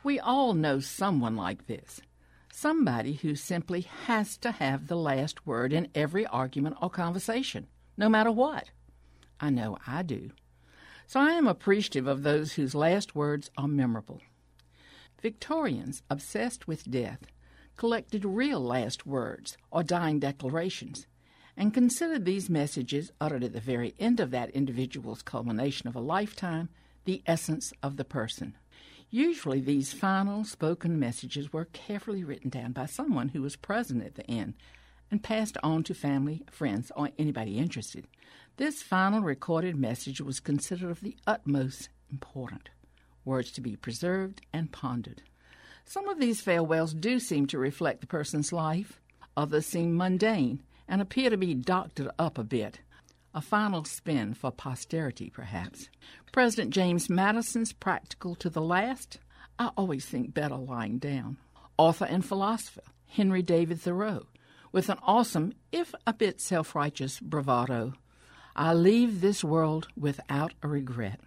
We all know someone like this. Somebody who simply has to have the last word in every argument or conversation, no matter what. I know I do. So I am appreciative of those whose last words are memorable. Victorians obsessed with death collected real last words or dying declarations and considered these messages uttered at the very end of that individual's culmination of a lifetime the essence of the person. Usually these final spoken messages were carefully written down by someone who was present at the end and passed on to family, friends, or anybody interested. This final recorded message was considered of the utmost importance, words to be preserved and pondered. Some of these farewells do seem to reflect the person's life. Others seem mundane and appear to be doctored up a bit. A final spin for posterity, perhaps. President James Madison's Practical to the Last, I always think better lying down. Author and philosopher Henry David Thoreau, with an awesome, if a bit self-righteous bravado, I leave this world without a regret.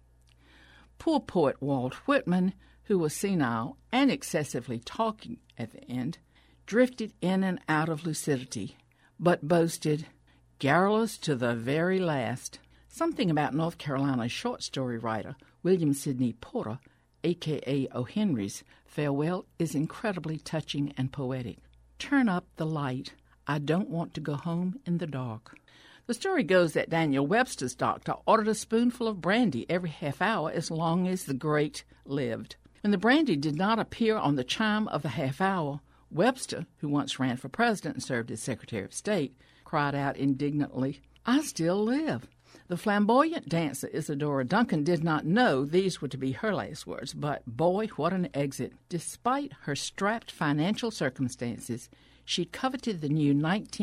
Poor poet Walt Whitman, who was senile and excessively talking at the end, drifted in and out of lucidity, but boasted, garrulous to the very last. Something about North Carolina's short story writer William Sidney Porter, a.k.a. O. Henry's, farewell is incredibly touching and poetic. Turn up the light. I don't want to go home in the dark. The story goes that Daniel Webster's doctor ordered a spoonful of brandy every half hour as long as the great lived. When the brandy did not appear on the chime of the half hour, Webster, who once ran for president and served as Secretary of State, cried out indignantly, I still live. The flamboyant dancer Isadora Duncan did not know these were to be her last words, but boy, what an exit. Despite her strapped financial circumstances, she coveted the new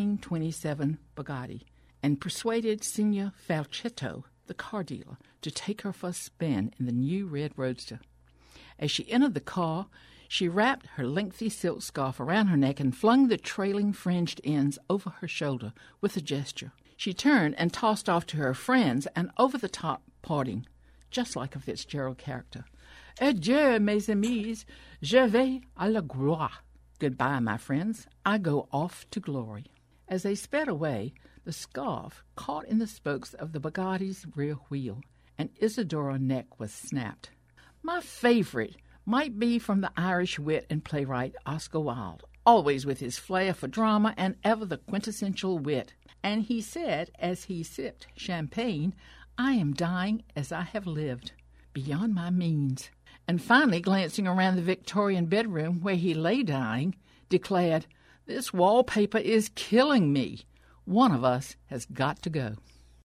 1927 Bugatti and persuaded Signor Falchetto, the car dealer, to take her for a spin in the new red roadster. As she entered the car, she wrapped her lengthy silk scarf around her neck and flung the trailing fringed ends over her shoulder with a gesture. She turned and tossed off to her friends an over-the-top parting, just like a Fitzgerald character. Adieu, mes amis, je vais à la gloire. Goodbye, my friends, I go off to glory. As they sped away, the scarf caught in the spokes of the Bugatti's rear wheel, and Isadora's neck was snapped. My favorite might be from the Irish wit and playwright Oscar Wilde, always with his flair for drama and ever the quintessential wit. And he said, as he sipped champagne, I am dying as I have lived, beyond my means. And finally, glancing around the Victorian bedroom where he lay dying, declared, this wallpaper is killing me. One of us has got to go.